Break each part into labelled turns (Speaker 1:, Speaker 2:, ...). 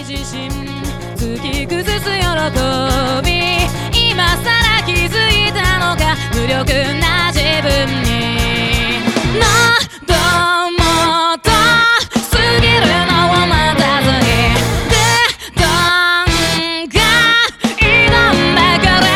Speaker 1: 自身突き崩す喜び、今さら気づいたのか無力な自分に。何度もと過ぎるのを待たずにデダンが挑んだから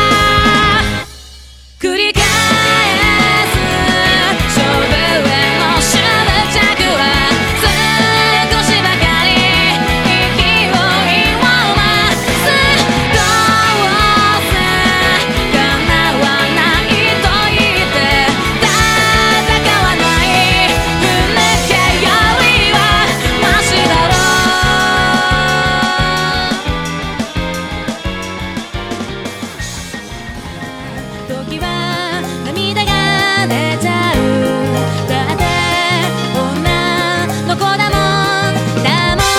Speaker 1: 繰り返す勝負への執着は少しばかり勢いを増す。どうせ叶わないと言って戦わないふぬけよりはマシだろう。時は涙が出ちゃう。だって女の子だもんだもん。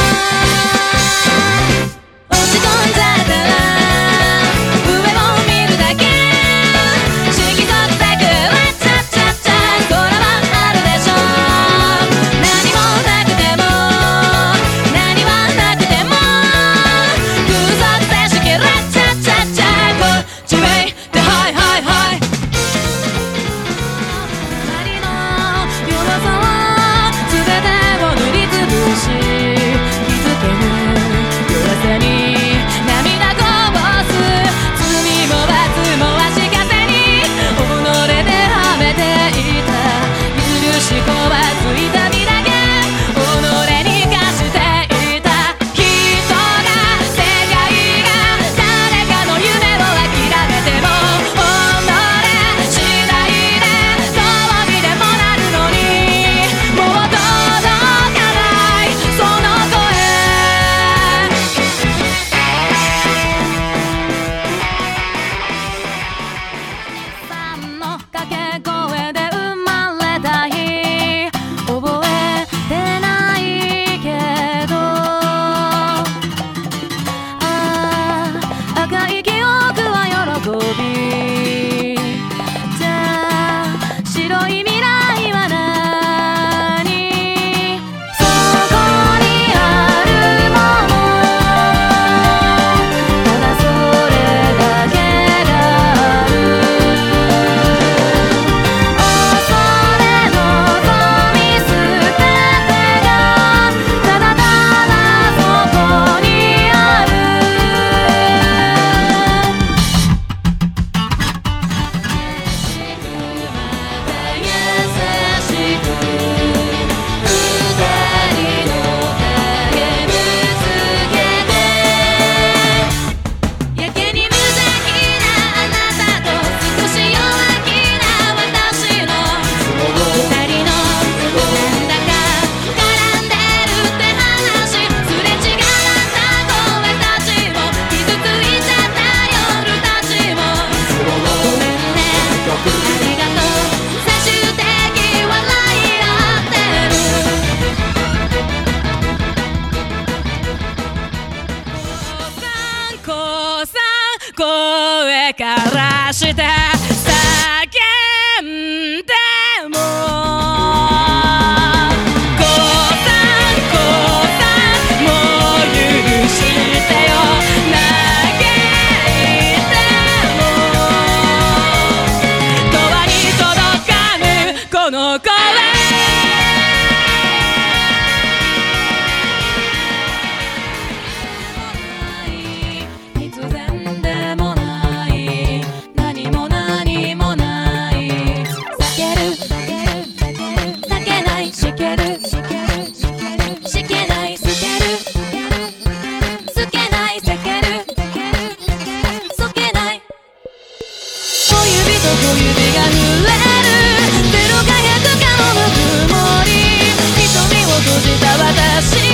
Speaker 1: 落ち込んじゃったら上を見るだけ。色即錯はチャチャチャこれはあるでしょう。何もなくても何はなくても空即静止ラチャチャチャこっちめいてはいはいはい。周りの弱さを全てを塗りつぶし気づけぬ弱さに涙こぼす。罪も罰も足かせに己ではめていた。許し子はついた身だけ己に貸していた。人が世界が誰かの夢を諦めても己次第でどうにでもなるのにもう届かないその声。さんの掛け声で生まれた日覚えてないけど、赤い記憶は喜び。じゃあ白い未来は何。そこにあるものただそれだけがある。恐れ望み捨ててがただただそこにある。優しく二人の影ぶつけてやけに無邪気なあなたと少し弱気な私の二人のなんだか絡んでるって話。すれ違った声たちも傷ついちゃった夜たちもごめんねありがとう最終的笑い合ってる。こうさん声からして叫んでもこうさんもう許してよ嘆いても永遠に届かぬこの声。必然でもない何も何もない避ける避けないしけるしけない避ける避けない避ける避けない小指と小指が濡れるゼロか100かのぬくもり瞳を閉じた私